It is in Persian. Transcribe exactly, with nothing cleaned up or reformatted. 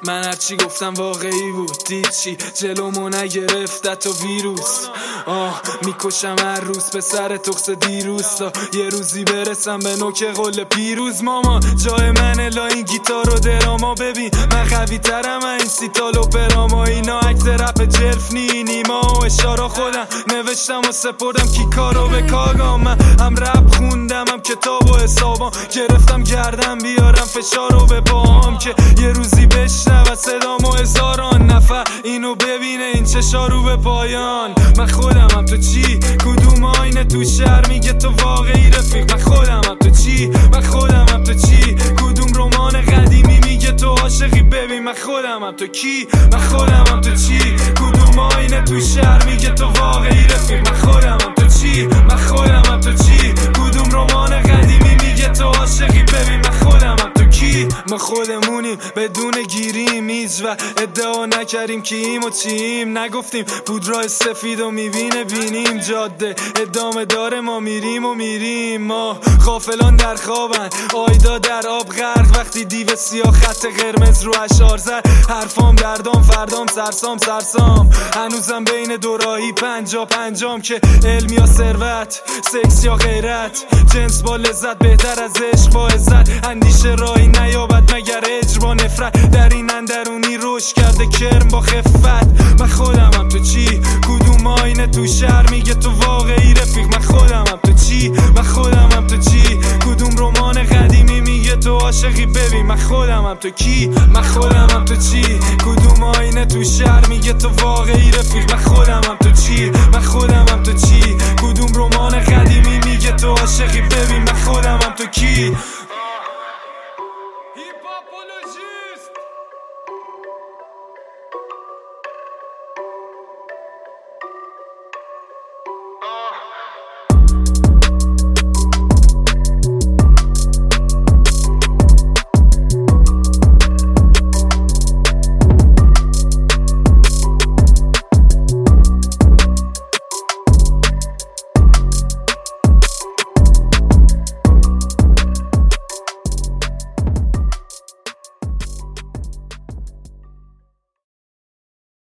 من هرچی گفتم واقعی بود، دید چی جلومو نگرفت تو ویروس. آه میکشم هر روز به سر تخص دیروز تا یه روزی برسم به نوک قول پیروز. ماما جای من الا این گیتار و دراما، ببین من قوی ترم این سیتال و پراما. اینا عکس رپ جلف نی نیما و اشارا خودم نوشتم و سپردم کی کارو به کاغام. من هم رپ خوندم هم کتاب و حسابام، گرفتم گردم بیارم فشارو به پاهم که یه روزی بشنو صدامو هزاران نفر اینو ببینه این چشارو به پایان. من خودم هم تو چی؟ کدوم آینه تو شهر میگه تو واقعی رفیق؟ من خودم هم تو چی؟ من خودم هم تو چی؟ کدوم رمان قدیمی میگه تو عاشقی؟ ببین من خودم هم تو کی؟ من خودم هم تو چی؟ کدوم آینه تو شهر میگه تو واقعی رفیق؟ من خودم هم تو چی؟ من خودم هم تو چی؟ کدوم رمان قدیمی میگه تو عاشقی؟ ببین من خودم هم تو کی؟ ما خودمونیم بدون گیریم هیچ و ادعا نکردیم کیم و چیم، نگفتیم پودرای سفید و میبینه بینیم جاده ادامه داره ما میریم و میریم. ما غافلان در خوابن آیدا در آب غرق، وقتی دیو سیاه خط قرمز رو اشار زد. حرفام دردام فردام سرسام سرسام، هنوزم بین دوراهی پنجا پنجام که علم یا ثروت، سکس یا غیرت، جنس با لذت بهتر از عشق با عزت. اندیشه راهی نیابد مگر اجر با نفرت، در این اندرونی روش کرده کرم با خفت. من خودم هم تو چی؟ کدوم آینه تو شهر میگه تو واقعی رفیق؟ من خودم هم تو چی؟ من خودم هم تو چی؟ کدوم رمان قدیمی میگه تو عاشقی؟ ببین من خودم هم تو کی؟ من خودم هم تو چی؟ کدوم آینه تو شهر میگه تو واقعی رفیق؟ من خودم هم تو چی؟ من خودم هم تو چی؟ کدوم رمان قدیمی میگه تو عاشقی؟ ببین من خودم هم تو کی؟